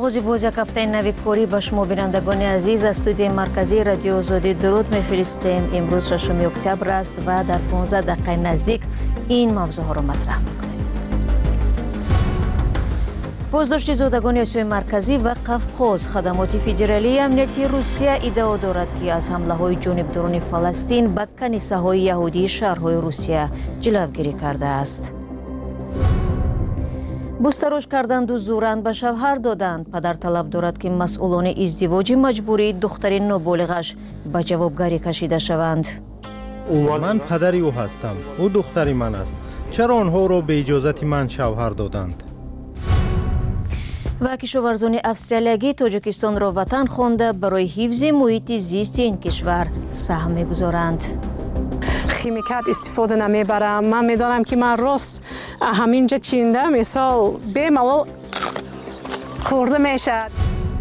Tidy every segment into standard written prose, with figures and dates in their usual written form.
оғози боз як ҳафтаи нави корӣ ба шумо бинандагони азиз аз студияи марказии радиои озодӣ дуруд мефиристем. имрӯз 6 октябр аст ва дар 15 дақиқаи наздик ин мавзӯъҳоро матраҳ мекунем. боздошти зодагони осиёи марказӣ ва қавқоз. хадамоти федералии амнияти русия иддао дорад ки аз ҳамлаҳои ҷонибдорони фаластин ба канисаҳои яҳудии шаҳрҳои русия ҷилавгирӣ кардааст. бустарош карданду зӯранд ба шавҳар доданд. падар талаб дорад ки масъулони издивоҷи маҷбурии духтари ноболиғаш ба ҷавобгарӣ кашида шаванд. ман падари ӯ ҳастам. ӯ духтари ман аст. чаро онҳоро бе иҷозати ман шавҳар доданд? ва кишоварзони австралиягӣ тоҷикистонро ватан хонда барои ҳифзи муҳити зисти ин кишвар саҳм мегузоранд. химикат истифода намебарам. ман медонам ки ман рост ҳаминҷа чинда мисол бемалол хӯрда мешавад.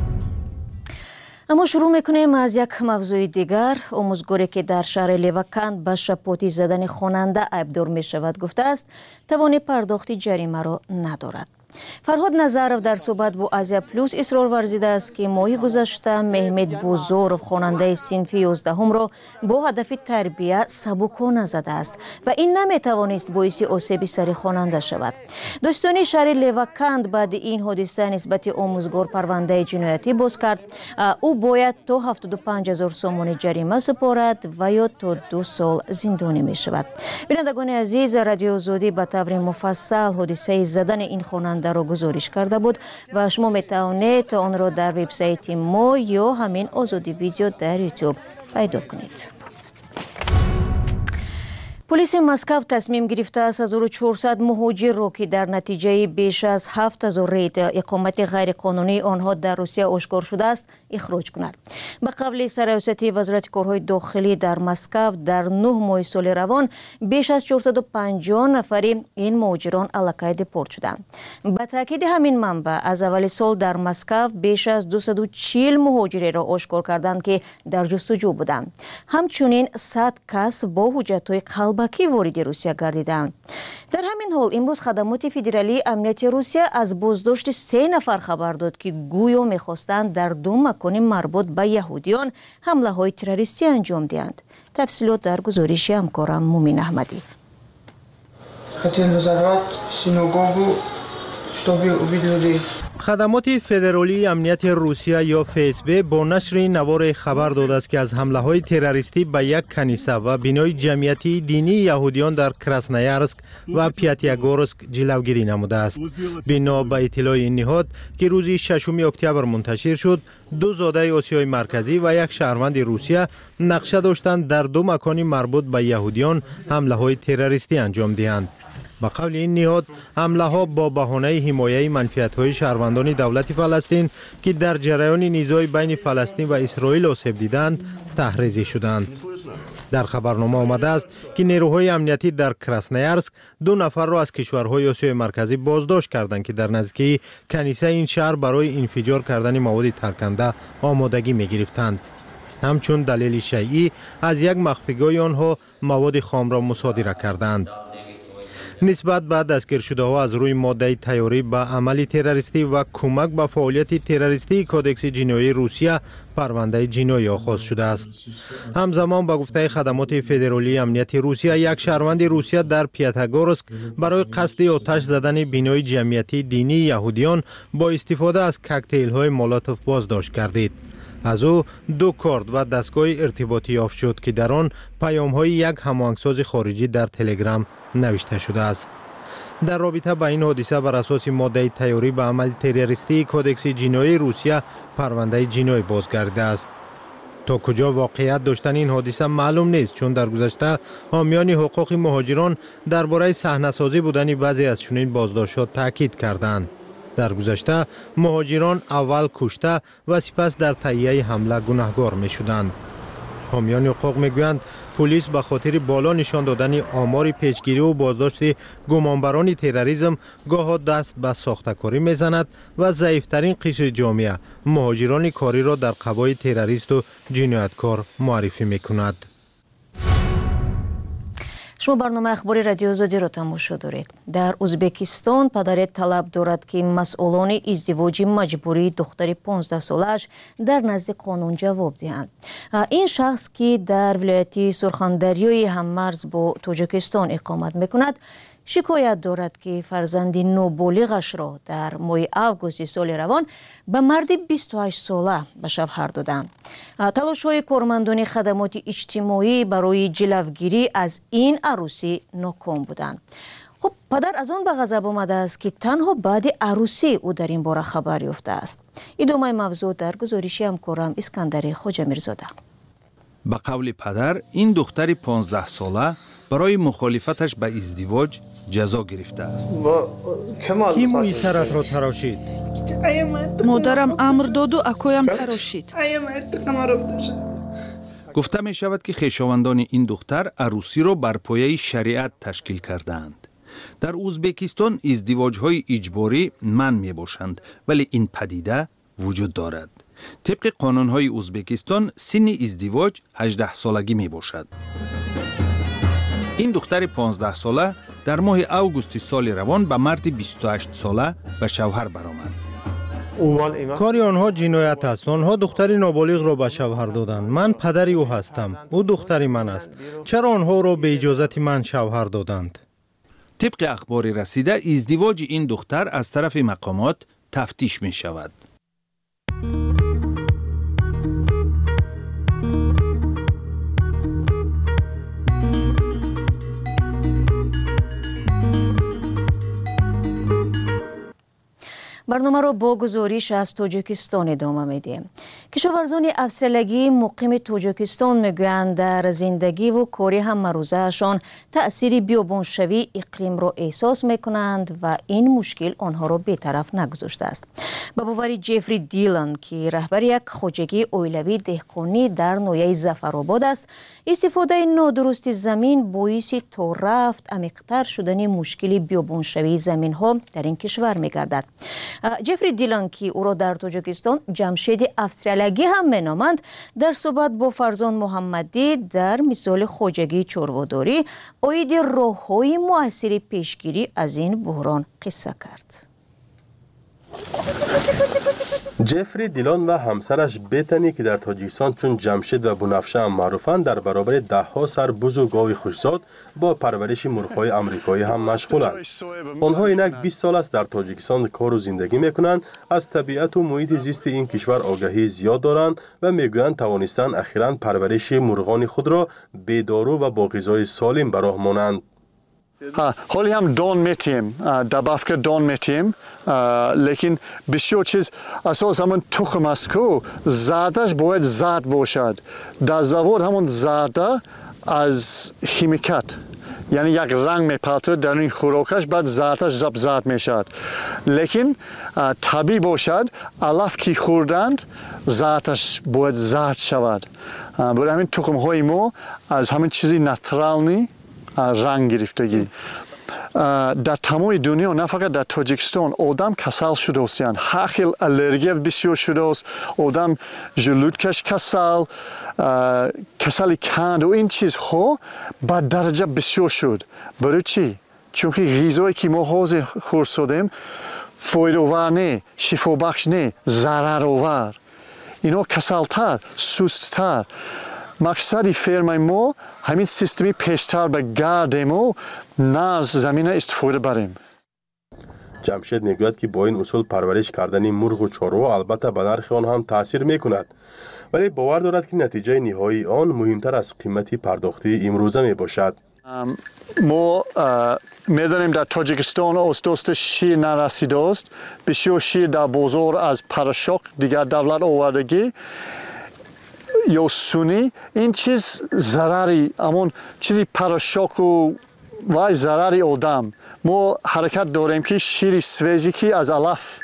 аммо шурӯъ мекунем аз як мавзӯи дигар. омӯзгоре ки дар шаҳри леваканд ба шапоти задани хонанда айбдор мешавад гуфтааст тавони пардохти ҷаримаро надорад. фарҳод назаров дар суҳбат бо азия плюс исрор варзидааст ки моҳи гузашта меҳмед бузоров хонандаи синфи 11-ро бо ҳадафи тарбия сабукона задааст ва ин наметавонист боиси осеби сари хонанда шавад. достони шаҳри леваканд баъди ин ҳодиса нисбати омӯзгор парвандаи ҷиноятӣ боз кард. ӯ бояд то 75 000 сомони ҷарима супорад ва ё то 2 сол зиндонӣ мешавад. бинандагони азиз, радиои озодӣ ба таври муфассал ҳодисаи задани ин хонанда ро гузориш карда буд ва шумо метавонед онро дар вебсайти мо ё ҳамин озодӣ видео дар YouTube пайдо кунед. полиси Москав тасмим гирифтааст 1400 муҳоҷирро ки дар натиҷаи беш аз 7000 рейд иқомати ғайриқонунии онҳо дар Русия ошкор шудааст ихроҷ кунад. ба қавли сарраёсати вазорати корҳои дохилӣ дар Москав дар 9 моҳи соли равон беш аз 450 нафари ин муҳоҷирон аллакай депорт шуданд. ба таъкиди ҳамин манбаъ аз аввали сол дар Москав беш аз 240 муҳоҷиреро ошкор карданд ки дар ҷустуҷӯ буданд. ҳамчунин 100 кас бо ҳуҷҷатҳои қалбакӣ вориди Русия гардиданд. дар ҳамин ҳол имрӯз хадамоти федералии амнияти Русия аз боздошти 3 нафар хабар дод ки гӯё мехостанд дар 2 макони марбут ба яҳудиён ҳамлаҳои террористӣ анҷом диҳанд. тафсилот дар гузориши ҳамкорам Мумин Аҳмадӣ. Хотел взорвать синагогу, чтобы убить людей. хадамоти федералии амнияти русия ё ФСБ бо нашри наворе хабар додааст ки аз ҳамлаҳои террористӣ ба як каниса ва бинои ҷамъиятии динии яҳудиён дар Красноярск ва Пятигорск ҷилавгирӣ намудааст. бино ба иттилои ин ниҳод ки рӯзи 6 октябр мунташир шуд, 2 зодаи осиёи марказӣ ва як шаҳрванди Русия нақша доштанд дар 2 макони марбут ба яҳудиён ҳамлаҳои террористӣ анҷом диҳанд. ба қавли ин ниҳод ҳамлаҳо бо баҳонаи ҳимояи манфиатҳои шаҳрвандони давлати Фаластин ки дар ҷараёни низои байни Фаластин ва Исроил осеб диданд таҳризӣ шуданд. дар хабарнома омадааст ки нерӯҳои амниятӣ дар Красноярск 2 нафарро аз кишварҳои осиёи марказӣ боздошт карданд ки дар наздикии канисаи ин шаҳр барои инфиҷор кардани маводи тарканда омодагӣ мегирифтанд. ҳамчун далели шайъӣ аз як махфигоҳи онҳо маводи хомро мусодира карданд. нисбат ба дастгиршудаҳо аз рӯи моддаи тайёрӣ ба амали террористӣ ва кӯмак ба фаъолияти террористии кодекси ҷиноии Русия парвандаи ҷиноӣ охоз шудааст. ҳамзамон ба гуфтаи хадамоти федералии амнияти Русия як шаҳрванди Русия дар Пятигорск барои қасди оташ задани бинои ҷамъиятии динии яҳудиён бо истифода аз коктейлҳои молотов боздошт гардид. аз ӯ 2 корд ва дастгоҳи иртиботӣ ёфт шуд ки дар он паёмҳои як ҳамоҳангсози хориҷӣ дар Телеграм навишта шудааст. дар робита ба ин ҳодиса бар асоси моддаи тайёрӣ ба амали террористии кодекси ҷиноии Русия парвандаи ҷиноӣ боз гардидааст. то куҷо воқеият доштани ин ҳодиса маълум нест, чун дар гузашта ҳомиёни ҳуқуқи муҳоҷирон дар бораи саҳнасозӣ будани баъзе аз чунин боздоштҳо таъкид карданд. дар гузашта муҳоҷирон аввал кушта ва сипас дар таҳияи ҳамла гунаҳгор мешуданд. ҳомиёни ҳуқуқ мегӯянд пулис ба хотири боло нишон додани омори пешгириву боздошти гумонбарони терроризм гоҳо даст ба сохтакорӣ мезанад ва заифтарин қишри ҷомеа муҳоҷирони кориро дар қабои террористу ҷинояткор муаррифӣ мекунад. شما برنامه اخباری رادیو آزادی را تماشا دارید. در ازبکستان پدر طلب دارد که مسئولان ازدواج مجبوری دختر 15 سالش در نزد قانون جواب دهند. این شخص که در ولایت سرخاندریای هممرز با تاجیکستان اقامت میکند شکایت دارد که فرزند نوبالغش را در ماه آگوست سال روان به مرد 28 ساله به شوهر دادند. تلاش‌های کارمندان خدمات اجتماعی برای جلوگیری از این عروسی ناکام بودند. خب پدر از آن به غضب آمده است که تنها بعد عروسی او در این باره خبر یافته است. ادامه موضوع در گزارش همکارم اسکندر خواجه‌میرزاده. به قول پدر این دختر 15 ساله برای مخالفتش به ازدواج جزا گرفته است. کی موی سرت را تراشید؟ مادرم امر داد و اکویم تراشید. گفته می شود که خویشاوندان این دختر عروسی را بر پایه شریعت تشکیل کردند. در ازبکستان ازدواج‌های اجباری منع می باشند، ولی این پدیده وجود دارد. طبق قانون‌های ازبکستان سن ازدواج 18 سالگی می باشد. این دختر 15 ساله در ماه آگوست سال روان به مرد 28 ساله به شوهر برآمد. کاری آنها جنایت است. آنها دختری نابالغ را به شوهر دادند. من پدری او هستم. او دختری من است. چرا آنها را به اجازت من شوهر دادند؟ طبق اخبار رسیده ازدواج این دختر از طرف مقامات تفتیش می شود. برنامه را با گزارش از تاجیکستان ادامه میدیم. کشاورزان افسرلگی مقیم تاجیکستان میگویند در زندگی و کاری هم روزهشان تأثیر بیابانشوی اقلیم را احساس میکنند و این مشکل آنها را بی‌طرف نگذاشته است. به باور جفری دیلان که رهبر یک خواجگی اویلوی دهقانی در ناحیه ظفرآباد است، استفاده نادرست زمین باعث تا رفت عمیق‌تر شدن مشکل بیابانشوی زمین ها در این کشور میگردد. جفری دیلان که او را در تاجیکستان جمشید افسرلگی هم مینامند، در صحبت با فرزان محمدی در مثال خواجگی چرواداری عاید راه‌های مؤثر پیشگیری از این بحران قصه کرد. جفری دیلان و همسرش بتنی که در تاجیکستان چون جمشید و بنفشه هم معروفند، در برابر ده‌ها سر بز و گاو خوشزاد با پرورش مرغ‌های آمریکایی هم مشغولند. آنها اینک 20 سال است در تاجیکستان کار و زندگی میکنند. از طبیعت و محیط زیست این کشور آگاهی زیاد دارند و میگویند توانستند اخیراً پرورش مرغان خود را بدارو و با غذای سالم به راه مانند. حالی هم دان میتیم، دبافک دان میتیم، لیکن بسیار چیز اساس همون تخم است که زادش باید زاد باشد. در زوار همون زاده از خیمیکات، یعنی یک رنگ میپرتد در این خوراکش، بعد زادش زاد میشد. لیکن طبیعی باشد، علف که خوردند زادش باید زاد شود. برای همین تخم های ما از همین چیزی ناترالنی رنگ گرفتگی. در تمام دنیا نه فقط در تاجیکستان آدم کسل شده است، یعنی هر خیل الرژی بسیار شده است. آدم ژلودکش کسل، کسل کند و این چیزها به درجه بسیار شد. برای چی؟ چون که غذایی که ما حاضر خوردیم فایده‌آور نه، شفابخش نه، ضررآور. اینا کسلتر، سستتر. مقصد فرم ما همین سیستمی پیشتر به گردیم و نه از زمین استفاده بریم. جمشید میگوید که با این اصول پرورش کردن مرغ و چاروا البته به نرخ آن هم تاثیر میکند، ولی باور دارد که نتیجه نهایی آن مهمتر از قیمتی پرداختی امروزه می باشد. ما میدانیم در تاجیکستان از دست شیر نرسیده است. بسیار شیر در بازار از پراشاق دیگر دولت آوردگی یا سونی، این چیز ضرری، همون چیزی پراشاق و ضرری آدم. ما حرکت داریم که شیر سویزی که از علف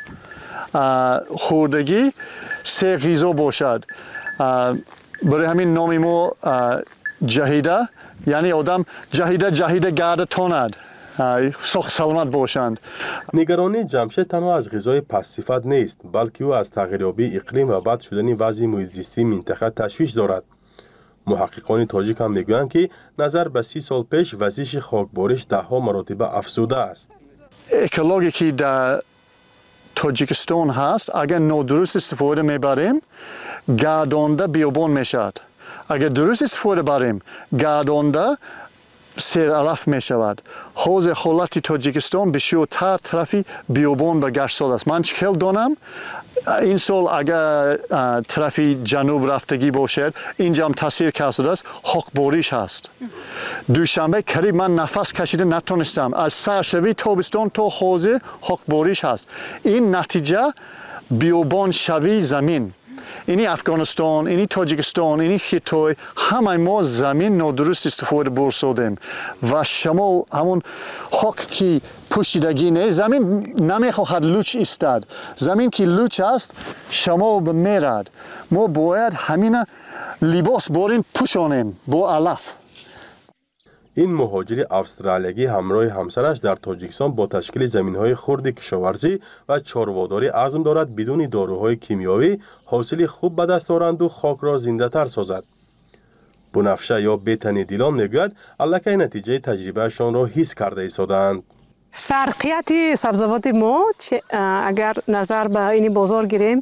خوردگی سه غذا باشد. برای همین نام ما جهیده، یعنی آدم جهیده گرد تاند، سخت سلامت باشند. نگرانی جمشید تنها از غذای پس‌صفت نیست، بلکه او از تغییریابی اقلیم و بد شدن وضع محیط زیستی منطقه تشویش دارد. محققان تاجیک هم میگویند که نظر به 30 سال پیش وزش خاکباریش 10 مرتبه افزوده است. اکولوژی که در تاجیکستان هست اگر نادرست استفاده میبریم گردانده بیابان میشود. اگر درست استفاده بریم گردانده سیر علف می شود. حوزه حالت تاجیکستان بسیارتر طرفی بیابان و گشتسال است. من چکل دانم این سال اگر طرفی جنوب رفتگی باشد اینجا هم تاثیر کرده است خاکباریش هست. دوشنبه قریب من نفس کشیده نتونستم از سرشوی تابستان تا حوزه خاکباریش هست. این نتیجه بیابان شوی زمین. اینی افغانستان، اینی تاجیکستان، اینی خیتای همه ما زمین نادرست استفاده برسودیم و شمال همون خاک که پوشیدگی نه زمین نمیخواهد لوچ ایستد. زمین که لوچ است شمال میرد. ما باید همین لباس باریم پوشانیم با علف. این مهاجر استرالیایی همراه همسرش در تاجیکستان با تشکیل زمین‌های خرد کشاورزی و چارواداری عزم دارد بدون داروهای کیمیایی حاصل خوب به دست آورند و خاک را زنده‌تر سازد. بنفشه یا بیتنی دیلان میگوید الکی نتیجه تجربهشان را حس کرده ایستادند. فرقیت سبزیجات ما اگر نظر به این بازار گیریم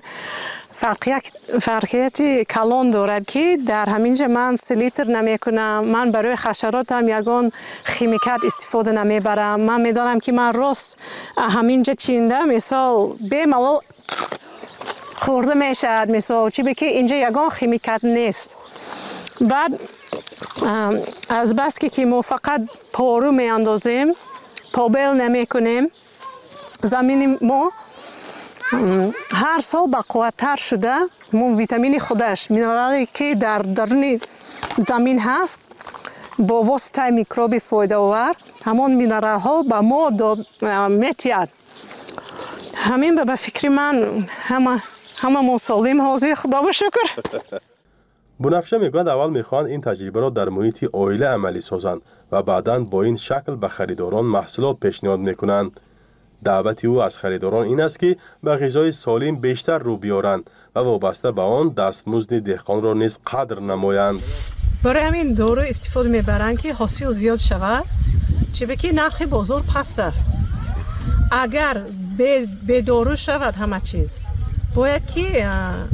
فرقیت کلان دارد که در همینجا من 3 لیتر نمی کنم. من برای حشرات هم یگان خیمیکات استفاده نمی برم. من میدانم که من راست همینجا چیندم مثال به ملال خورده میشد مثال چی بکی اینجا یگان خیمیکات نیست. بعد از بس که ما فقط پارو می اندازیم پابل نمی کنیم زمین ما هر سال با قوت‌تر شده. مون ویتامین خودش مینرالی که در درون زمین هست با واسطه میکروب فایده آور همون مینرال ها به ما میتید. همین به فکر من همه سالم حاضر خدا با شکر. بنفشه میگوید اول میخوان این تجربه را در محیط عائله عملی سازند و بعداً با این شکل به خریداران محصولات پیشنهاد میکنند. دعوت او از خریداران این است که به غذای سالم بیشتر رو بیارند و وابسته به آن دستمزد دهقان را نیز قدر نمایند. برای همین دارو استفاده میبرند که حاصل زیاد شود چه که نرخ بازار پست است. اگر به دارو شود همه چیز باید که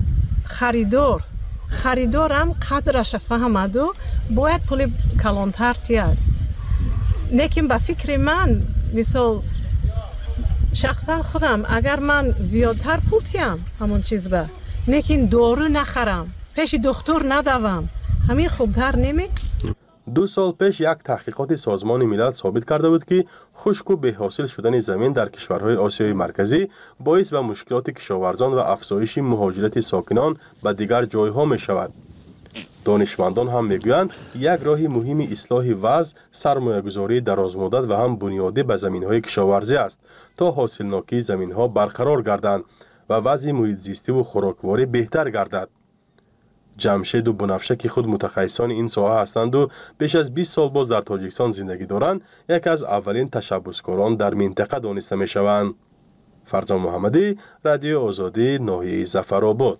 خریدار هم قدرش فهمد و باید پول کلانتر تید. لیکن به فکر من مثال شخصا خودم اگر من زیادتر پول تیم همون چیز به لیکن دارو نخرم پیش دکتر ندوم همین خوبتر نمی؟ 2 سال پیش یک تحقیقات سازمان ملل ثابت کرده بود که خشک و بی‌حاصل شدن زمین در کشورهای آسیای مرکزی باعث به مشکلات کشاورزان و افزایش مهاجرت ساکنان به دیگر جایها می شود. دانشمندان هم میگویند یک راه مهم اصلاح وضع سرمایه‌گذاری درازمدت و هم بنیادی به زمین‌های کشاورزی است تا حاصلناکی زمین‌ها برقرار گردند و وضع محیط زیستی و خوراکواری بهتر گردد. جمشید و بنفشه که خود متخصصان این ساحه هستند و بیش از 20 سال باز در تاجیکستان زندگی دارند، یک از اولین تشبثکاران در منطقه دانسته می‌شوند. فرزان محمدی، رادیو آزادی، ناحیه ظفرآباد.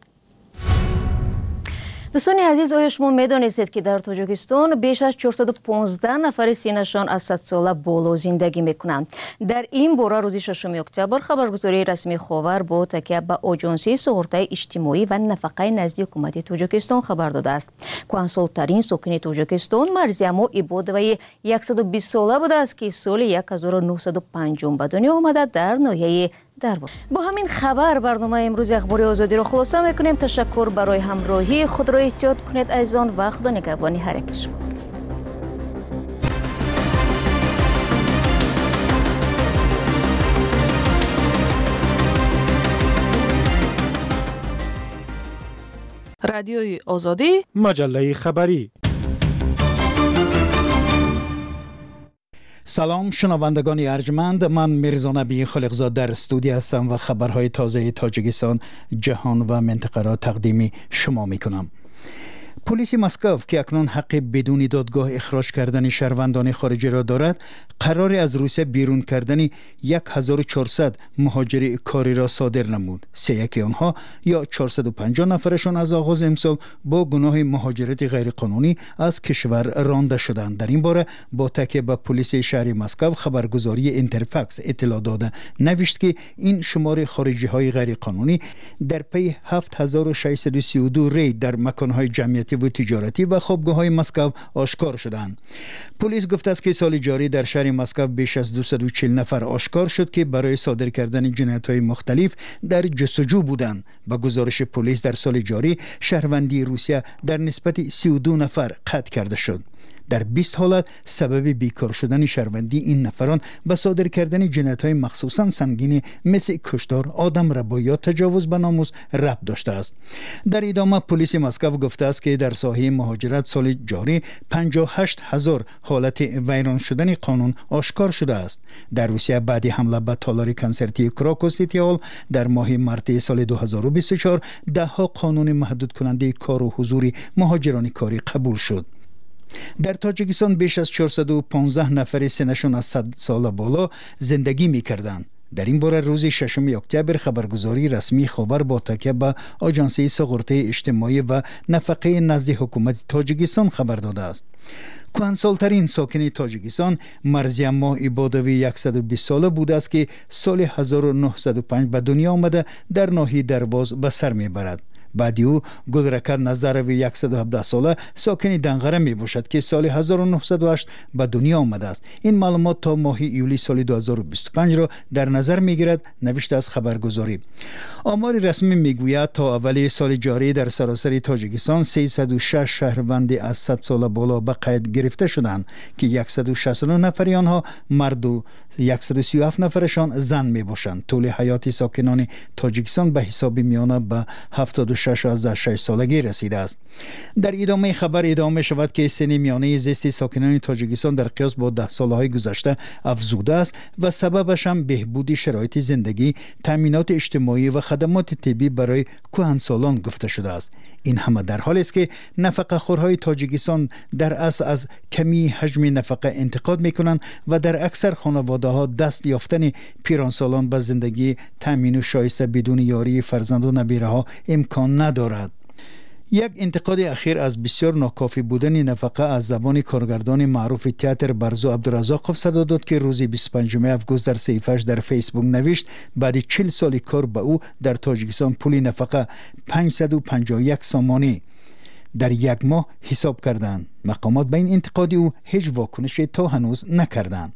دوستان عزیز، آیا شما می‌دانستید که در تاجیکستان بیش از 415 نفر سینه‌شان از 100 ساله بالا زندگی می‌کنند؟ در این باره روز 6 اکتبر خبرگزاری رسمی خاور با تکیه به آژانسی سئورتای اجتماعی و نفقه نزد حکومت تاجیکستان خبر داده است. کنسولترین ساکن تاجیکستان مرزیما ایبادوی 120 ساله بوده است که سال 1905 به دنیا آمده در ناحیه دربار. با همین خبر برنامه امروز اخبار آزادی را خلاصه میکنیم. تشکر برای همراهی خود را احتیاط کنید عزیزان و خدا نگهبانی هر یک شما. رادیوی آزادی، مجله خبری. سلام شنوندگان ارجمند، من میرزا نبی خالقزاد در استودیو هستم و خبرهای تازه تاجیکستان، جهان و منطقه را تقدیم شما میکنم. پلیس مسکو که اکنون حق بدون دادگاه اخراج کردن شهروندان خارجی را دارد، قرار از روسیه بیرون کردن 1400 مهاجر کاری را صادر نمود. 31 آنها یا 450 نفرشان از آغاز امسال با گناه مهاجرت غیرقانونی از کشور رانده شدند. در این باره با تکیه به پلیس شهر مسکو خبرگزاری اینترفکس اطلاع داده نوشت که این شمار خارجی های غیرقانونی در پی 7632 رید در مکانهای جمعیتی و تجارتی و خوابگاه‌های مسکو آشکار شدند. پلیس گفته است که سال جاری در شهر مسکو بیش از 240 نفر آشکار شد که برای صادر کردن جنایت‌های مختلف در جستجو بودند. با گزارش پلیس در سال جاری شهروندی روسیه در نسبت 32 نفر قطع کرده شد. در 20 حالت سبب بیکار شدن شهروندی این نفران به صادر کردن جنایت‌های مخصوصاً سنگین مثل کشتار، آدمربایی یا تجاوز به ناموس ربط داشته است. در ادامه پلیس مسکو گفته است که در ساحه مهاجرت سال جاری 58,000 حالت ویران شدن قانون آشکار شده است. در روسیه بعد حمله به تالار کنسرتی کراکو سیتی هال در ماه مارس سال 2024 ده‌ها قانون محدود کننده کار و حضور مهاجران کاری قبول شد. در تاجیکستان بیش از 415 نفر سنشون از 100 سال بالا زندگی می کردند. در این باره روز 6 اکتبر خبرگزاری رسمی خبر با تکیه به آژانس سقراط اجتماعی و نفقه نزد حکومت تاجیکستان خبر داده است. کهنسال‌ترین ساکن تاجیکستان مرزیم ماه عبادوی 120 ساله بوده است که سال 1905 به دنیا آمده در ناحیه درواز به سر میبرد. بعد او گلرکت نظروی 117 ساله ساکن دنغره می باشد که سال 1908 به دنیا آمده است. این معلومات تا ماه ایولی سال 2025 را در نظر می گیرد، نوشته از خبرگزاری. آمار رسمی می گوید تا اول سال جاری در سراسر تاجیکستان 306 شهروند از 100 سال بالا به قید گرفته شدند که 169 نفر آنها مرد و 137 نفرشان زن می باشند. طول حیات ساکنان تاجیکستان به حساب میانه به 76 سالگی رسیده است. در ادامه خبر ادامه شود که سن میانه زیست ساکنان تاجیکستان در قیاس با 10 سالهای گذشته افزوده است و سببش هم بهبود شرایط زندگی، تامینات اجتماعی و خدمات طبی برای کهنسالان گفته شده است. این همه در حالی است که نفقه خورهای تاجیکستان در اصل از کمی حجم نفقه انتقاد میکنند و در اکثر خانواده ها دست یافتن پیرانسالان به زندگی تامین و شایسته بدون یاری فرزند و نبیره ها امکان ندارد. یک انتقاد اخیر از بسیار ناکافی بودن نفقه از زبان کارگردان معروف تئاتر برزو عبدالرزاقov صدا داد که روز 25 اوگوست در صفحه‌اش در فیسبوک نوشت بعد 40 سال کار به او در تاجیکستان پول نفقه 551 سامانی در یک ماه حساب کردند. مقامات به این انتقاد او هیچ واکنشی تا هنوز نکردند.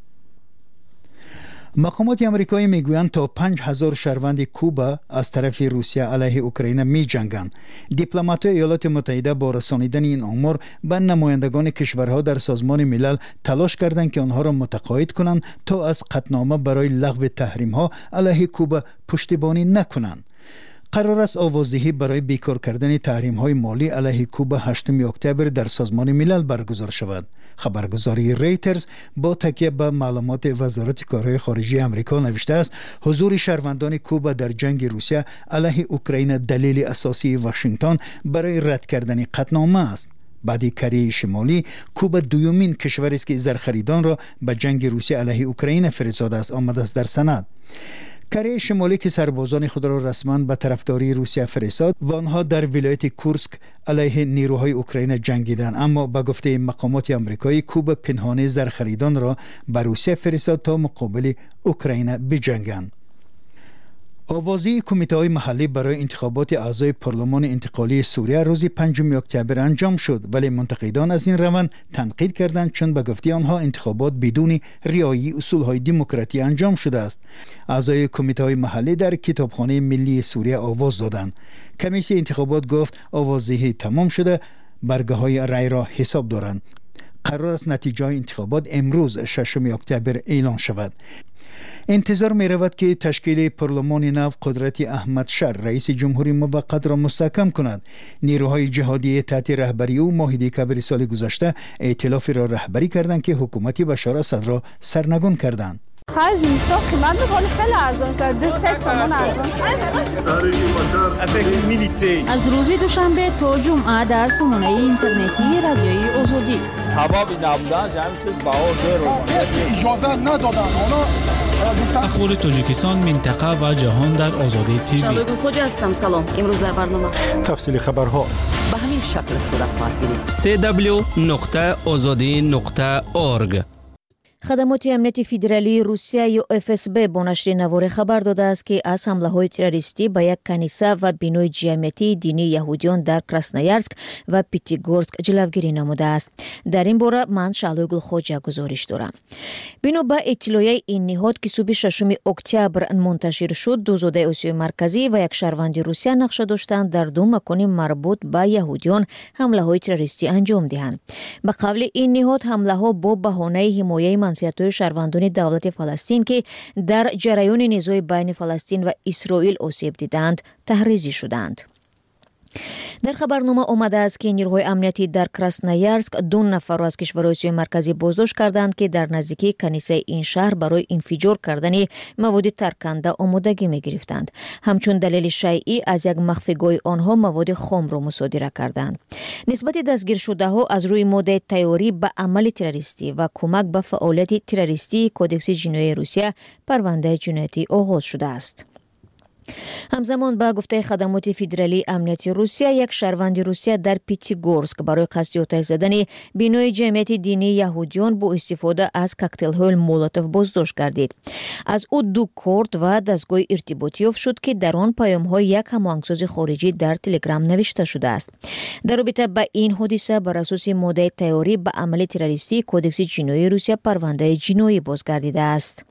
مقامات آمریکایی میگویند تا 5000 شهروند کوبا از طرف روسیه علیه اوکراین می جنگند. دیپلمات‌های ایالات متحده با رسانیدن این آمار به نمایندگان کشورها در سازمان ملل تلاش کردند که آنها را متقاعد کنند تا از قطعنامه برای لغو تحریم‌ها علیه کوبا پشتیبانی نکنند. قرار است آوازدهی برای بیکار کردن تحریم‌های مالی علیه کوبا 8 اکتبر در سازمان ملل برگزار شود. خبرگزاری ریترز با تکیه به معلومات وزارت کارهای خارجی آمریکا نوشته است حضور شهروندان کوبا در جنگ روسیه علیه اوکراین دلیل اساسی واشنگتن برای رد کردن قطعنامه است. بعد کره شمالی کوبا دومین کشوری است که زرخریدان را به جنگ روسیه علیه اوکراین فرستاده است، آمده است در سند. کره شمالی که سربازان خود را رسما به طرفداری روسیه فرستاد و آنها در ولایت کورسک علیه نیروهای اوکراین جنگیدند، اما به گفته مقامات آمریکایی کوبا پنهان زرخریدان را به روسیه فرستاد تا مقابل اوکراین بجنگند. آوازی کمیته‌های محلی برای انتخابات اعضای پارلمان انتقالی سوریه روز 5 اکتبر انجام شد، ولی منتقدان از این روند تنقید کردند چون به گفته آنها انتخابات بدون رعایت اصول‌های دموکراتی انجام شده است. اعضای کمیته‌های محلی در کتابخانه ملی سوریه آواز دادند. کمیسیون انتخابات گفت آوازدهی تمام شده، برگه‌های رای را حساب دارند. قرار است نتیجه انتخابات امروز 6 اکتبر اعلان شود. انتظار می رود که تشکیل پارلمان نو قدرت احمد شر رئیس جمهوری موقت را مستحکم کند. نیروهای جهادی تحت رهبری او ماه دکمبر سال گذشته ائتلافی را رهبری کردند که حکومت بشار اسد را سرنگون کردند. خرج میسا قیمت بکنه خیلی ارزان شده 3 تومان ارزان شده. از روز دوشنبه تا جمعه در سامانه اینترنتی رادیوی آزادی حبابی نبودن همین چیز بها اجازه ندادن اخبار تاجیکستان، منطقه و جهان در آزادی تیوی. شادوگل خوجا هستم. سلام. امروز در برنامه تفصیل خبرها به همین شکل صورت خواهد گرفت. www.azadi.org. خدمات امنیتی فدرالی روسیه یا FSB با نشر نوار خبر داده است که از حمله‌های تروریستی به یک کنیسه و بینای جمعیتی دینی یهودیان در کراسنویارسک و پیتیگورسک جلوگیری نموده است. در این باره من شالوگل خوجا گزارش دارم. بنا به اطلاع این نهاد که صبح 6 اکتبر منتشر شد، دو زاده آسیای مرکزی و یک شهروند روسیه نقشه داشتند در دو مکان مربوط به یهودیان حمله‌های تروریستی انجام دهند. به قول این نهاد حمله‌ها با بهانه حمایت منفعت‌های شهروندان دولت فلسطین که در جریان نزاع بین فلسطین و اسرائیل آسیب دیدند تحریزی شدند. در خبرنامه آمده است که نیروهای امنیتی در کراسنویارسک 2 نفر را از کشور آسیای مرکزی بازداشت کردند که در نزدیکی کنیسه این شهر برای انفجار کردن مواد ترکنده آمادگی می‌گرفتند. همچون دلیل شیعی از یک مخفیگاه آنها مواد خام را مصادره کردند. نسبت دستگیر شده ها از روی ماده تیاری به عمل تروریستی و کمک به فعالیت تروریستی کدکس جنایی روسیه پرونده جنایتی آغاز شده است. همزمان با گفته خدمات فدرالی امنیتی روسیه، یک شهروند روسیه در پیتیگورسک برای قصد آتش زدن بینای جمعیت دینی یهودیان با استفاده از کوکتل های مولوتوف بازداشت گردید. از او 2 کارت و دستگاه ارتباطی یافت شد که در آن پیام های یک هماهنگساز خارجی در تلگرام نوشته شده است. در رابطه با این حادثه بر اساس ماده تیاری به عمل تروریستی کدکس جنایی روسیه پرونده جنایی بازگردیده است.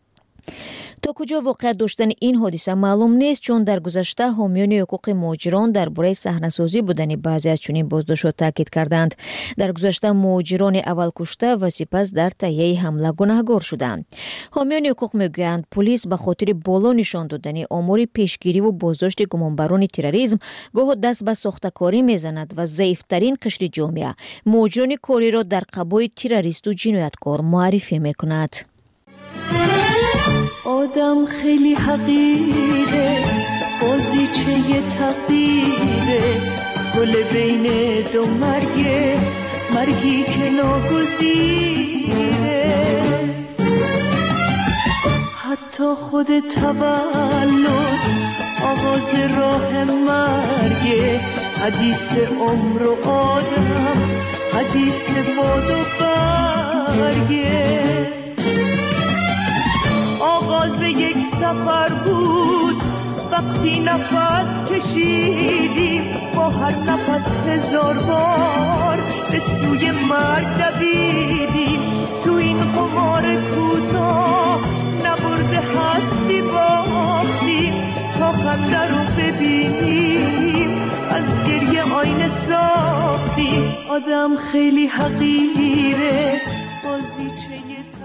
تا کجا واقعیت داشتن این حادثه معلوم نیست، چون در گذشته حامیان حقوق مهاجران درباره صحنه‌سازی بودن بعضی از چنین بازداشت‌ها تاکید کردند. در گذشته مهاجران اول کشته و سپس در تهیه حمله گناهکار شدند. حامیان حقوق میگویند پلیس به خاطر بالا نشان دادن آمار پیشگیری و بازداشت گمانبران تروریسم گاه دست به ساختکاری میزند و ضعیف‌ترین قشر جامعه مهاجران کاری را در قبای تروریست و جنایتکار معرفی میکند. آدم خیلی حقیره، بازیچه تقدیره، گل بین دو مرگه، مرگی که ناگزیره. حتی خود تولد آغاز راه مرگه، حدیث عمر و آدم، حدیث باد و برگه. آغاز یک سفر بود وقتی نفس کشیدیم، با هر نفس 1000 بار به سوی مرگ دویدیم. تو این قمار کوتاه نبرده هستی باختیم، تا خنده رو ببینیم از گریه آینه ساختیم. آدم خیلی حقیره، بازیچه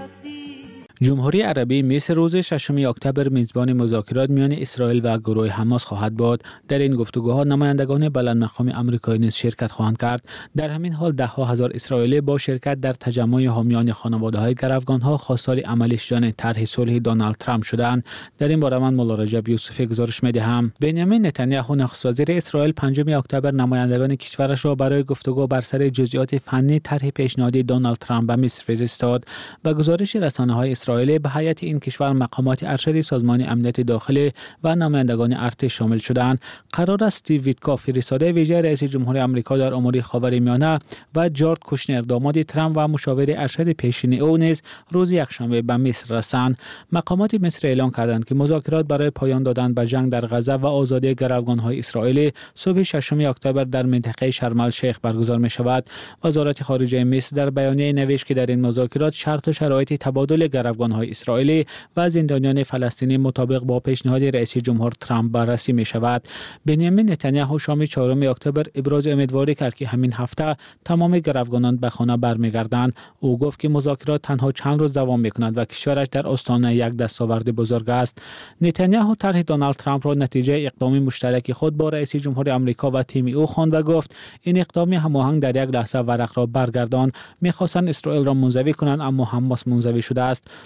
جمهوری عربی مصر روز 6 اکتبر میزبان مذاکرات میان اسرائیل و گروه حماس خواهد بود. در این گفتگوها نمایندگان بلند مقام آمریکایی نیز شرکت خواهند کرد. در همین حال ده‌ها هزار اسرائیلی با شرکت در تجمع حامیان خانواده‌های گروگان‌ها خواستار عملی شدن طرح صلح دونالد ترامپ شدند. در این باره من مولا رجب یوسفی گزارش می‌دهم. بنیامین نتانیاهو نخست وزیر اسرائیل 5 اکتبر نمایندگان کشورش را برای گفتگو بر سر جزئیات فنی طرح پیشنهادی دونالد ترامپ به مصر فرستاد. و گزارش رسانه‌های اسرائیل به هیئت این کشور مقامات ارشد سازمان امنیت داخلی و نمایندگان ارتش شامل شدند. قرار است استیو ویتکوف فرستاده ویژه رئیس جمهور آمریکا در امور خاورمیانه و جارد کوشنر داماد ترامپ و مشاور ارشد پیشین او نیز روز یکشنبه به مصر رسند. مقامات مصر اعلام کردند که مذاکرات برای پایان دادن به جنگ در غزه و آزادی گروگان‌های اسرائیلی صبح 6 اکتبر در منطقه شرم الشیخ برگزار می‌شود. وزارت خارجه مصر در بیانیه نوشت که در این مذاکرات شرط و شرایط تبادل گروگان‌های اسرائیلی و زندانیان فلسطینی مطابق با پیشنهاد رئیس جمهور ترامپ بررسی می‌شود. بنیامین نتانیاهو شام 4 اکتبر ابراز امیدواری کرد که همین هفته تمام گروگانان به خانه برمیگردند. او گفت که مذاکرات تنها چند روز دوام می‌کند و کشورش در آستانه یک دستاورد بزرگ است. نتانیاهو طرح دونالد ترامپ را نتیجه اقدام مشترک خود با رئیس جمهور آمریکا و تیم او خواند و گفت این اقدام هماهنگ در یک لحظه ورق را برگردان. می‌خواستند اسرائیل را منزوی کنند اما حماس منزوی شده است.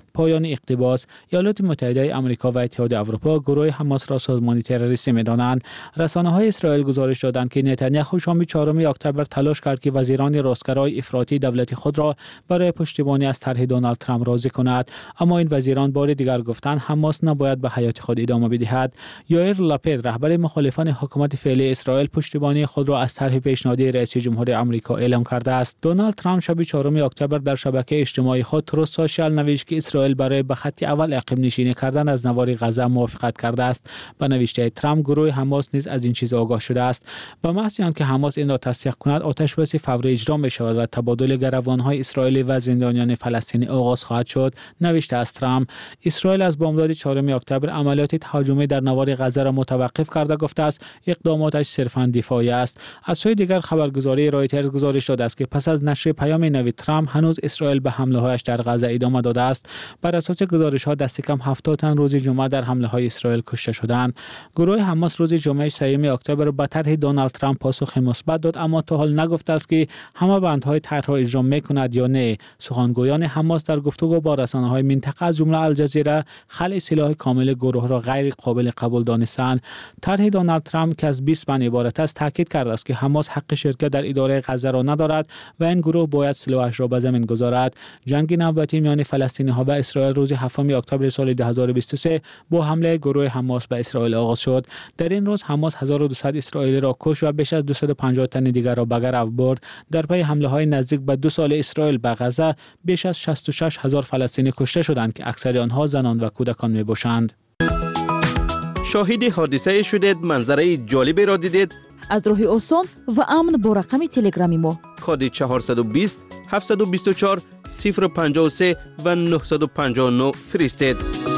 پایان اقتباس، ایالات متحده آمریکا و اتحاد اروپا گروه حماس را سازمان تروریستی می‌دانند. رسانه‌های اسرائیل گزارش دادند که نتانیاهو شام 4 اکتبر تلاش کرد که وزیران راستگرای افراطی دولت خود را برای پشتیبانی از طرح دونالد ترامپ راضی کند، اما این وزیران بار دیگر گفتند حماس نباید به حیات خود ادامه بدهد. یائیر لاپید رهبر مخالفان حکومت فعلی اسرائیل پشتیبانی خود را از طرح پیشنهادی رئیس جمهور آمریکا اعلام کرده است. دونالد ترامپ شب 4 اکتبر در شبکه اجتماعی خود تروس سوشال نوشت که اسرائیل برای به خط اول عقب نشینی کردن از نوار غزه موافقت کرده است. با نوشته ترامپ گروه حماس نیز از این چیز آگاه شده است. با محض آنکه حماس این را تصدیق کند آتش‌بس فوری اجرا می شود و تبادل گروگان‌های اسرائیلی و زندانیان فلسطینی آغاز خواهد شد. نوشته است ترامپ اسرائیل از بامداد 4 اکتبر عملیات تهاجمی در نوار غزه را متوقف کرده گفته است اقداماتش صرفاً دفاعی است. از سوی دیگر خبرگزاری رایترز گزارش داده است که پس از نشر پیام نوی ترامپ هنوز اسرائیل به حمله‌هایش در غزه ادامه داده است. بر اساس گزارش‌ها دست کم 70 تن روز جمعه در حمله‌های اسرائیل کشته شدند. گروه حماس روز جمعه 3 اکتبر به طرح دونالد ترامپ پاسخ مثبت داد، اما تا حال نگفته است که همه بندهای طرح را اجرا می‌کند یا نه. سخنگویان حماس در گفتگو با رسانه‌های منطقه از جمله الجزیره خلع سلاح کامل گروه را غیر قابل قبول دانستند. طرح دونالد ترامپ که از 20 بند عبارت است تاکید کرده است که حماس حق شرکت در اداره غزه را ندارد و این گروه باید سلاحش را به زمین گذارد. جنگ نوبتی میان فلسطینی‌ها و اسرائیل روز 7 اکتبر سال 2023 با حمله گروه حماس به اسرائیل آغاز شد. در این روز حماس 1200 اسرائیلی را کشت و بیش از 250 تن دیگر را به گرو برد. در پی حمله‌های نزدیک به 2 سال اسرائیل به غزه بیش از 66000 فلسطینی کشته شدند که اکثر آنها زنان و کودکان میباشند. شاهد حادثه شدید، منظره جالبی را دیدید؟ از راه آسان و امن با رقم تلگرامی ما کد 420 724 053 و 959 فرستید.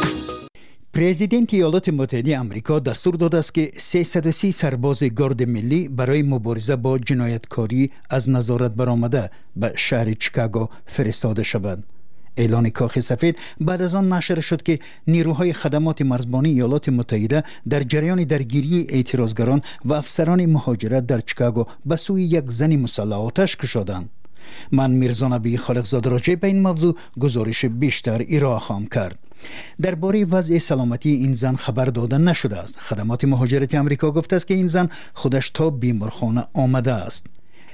پرزیدنت ایالات متحده آمریکا دستور داده است که 330 سرباز گارد ملی برای مبارزه با جنایتکاری از نظارت برآمده به شهر چیکاگو فرستاده شوند. اعلان کاخ سفید بعد از آن نشر شد که نیروهای خدمات مرزبانی ایالات متحده در جریان درگیری اعتراضگران و افسران مهاجرت در چیکاگو به سوی یک زن مسلح آتش کشیدند. من میرزا نبی خالقزاده راجع به این موضوع گزارش بیشتر ارائه خواهم کرد. درباره وضع سلامتی این زن خبر داده نشده است. خدمات مهاجرت آمریکا گفته است که این زن خودش تا بیمارخانه آمده است.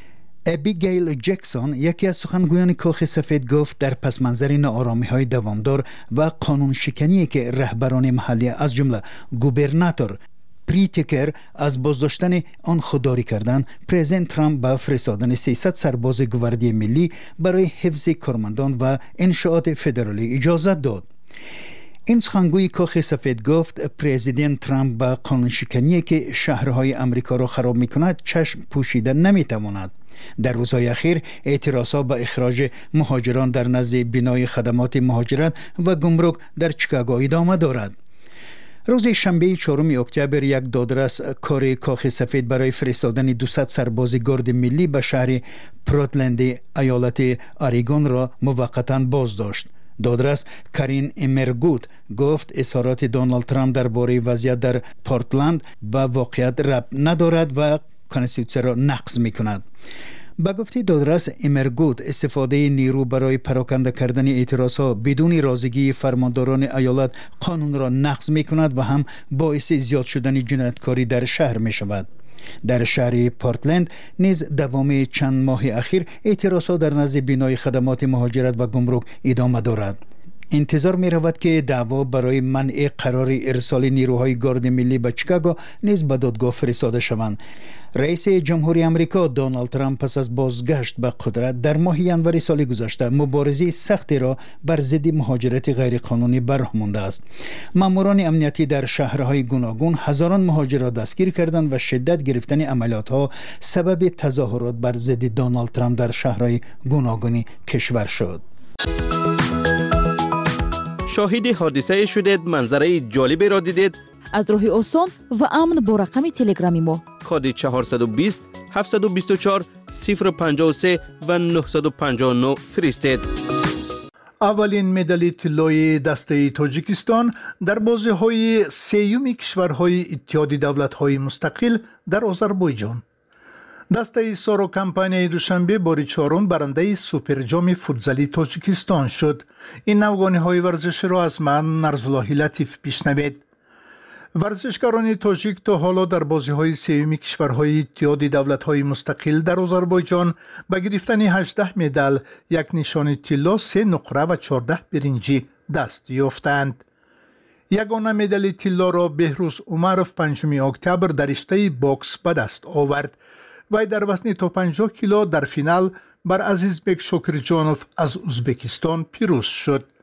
ابیگیل جکسون یکی از سخنگویان کاخ سفید گفت در پس منظر ناآرامی‌های دوامدار و قانون شکنی که رهبران محلی از جمله گوبرناتور پریتکر از بازداشتن آن خودداری کردند، پرزیدنت ترامپ به فرستادن 300 سرباز گواردی ملی برای حفظ کارمندان و انشاءات فدرالی اجازه داد. این سخنگوی کاخ سفید گفت پرزیدنت ترامپ به قانون شکنی که شهرهای امریکا را خراب می‌کند چشم پوشیده نمی‌تواند. در روزهای اخیر اعتراضها به اخراج مهاجران در نزد بنای خدمات مهاجرت و گمرک در چیکاگو ادامه دارد. روز شنبه 4 اکتبر یک دادرس کار کاخ سفید برای فرستادن 200 سرباز گارد ملی به شهر پورتلند ایالت اریگون را موقتا بازداشت. دادرس کارین امرگوت گفت اظهارات دونالد ترامپ درباره وضعیت در پورتلند به واقعیت ربط ندارد و کنستیتوسیون را نقض می‌کند. با گفته دادرس امرگوت استفاده نیرو برای پراکنده کردن اعتراضها بدون رضایت فرمانداران ایالت قانون را نقض می‌کند و هم باعث زیاد شدن جنایتکاری در شهر می‌شود. در شهر پورتلند نیز دوام چند ماه اخیر اعتراضها در نزد بنای خدمات مهاجرت و گمرک ادامه دارد. انتظار می رود که دعوا برای منع قرار ارسال نیروهای گارد ملی به چیکاگو نیز به دادگاه فرستاده شوند. رئیس جمهوری آمریکا دونالد ترامپ پس از بازگشت به قدرت در ماه ژانویه سال گذشته مبارزه سختی را بر ضد مهاجرت غیرقانونی براه مانده است. ماموران امنیتی در شهرهای گوناگون هزاران مهاجر را دستگیر کردند و شدت گرفتن عملیات‌ها سبب تظاهرات بر ضد دونالد ترامپ در شهرهای گوناگون کشور شد. شاهد حادثه شدید، منظره جالبی را دیدید؟ از راه آسان و امن با رقم تلگرامی ما کد 420 724 053 و 959 فرستید. اولین مدال طلای دسته تاجیکستان در بازی‌های سیوم کشورهای اتحاد دولت‌های مستقل در آذربایجان. دسته سارو کمپانی دوشنبه باری چهارم برنده سوپر جام فوتزالی تاجیکستان شد. این نوگانی های ورزش را از من نرزاللهی لطیف بشنوید. ورزشکاران تاجیک تا حالا در بازی های سوم کشورهای اتحاد دولت های مستقل در آذربایجان به گرفتن 18 مدال، یک نشان طلا، 3 نقره و 14 برنجی دست یافتند. یگانه مدال طلا را بهروز عمرов 5 اکتبر در رشته باکس به دست آورد. وی در وزن تا 50 کیلو در فینال بر عزیزبک شکرجانوف از ازبکستان پیروز شد.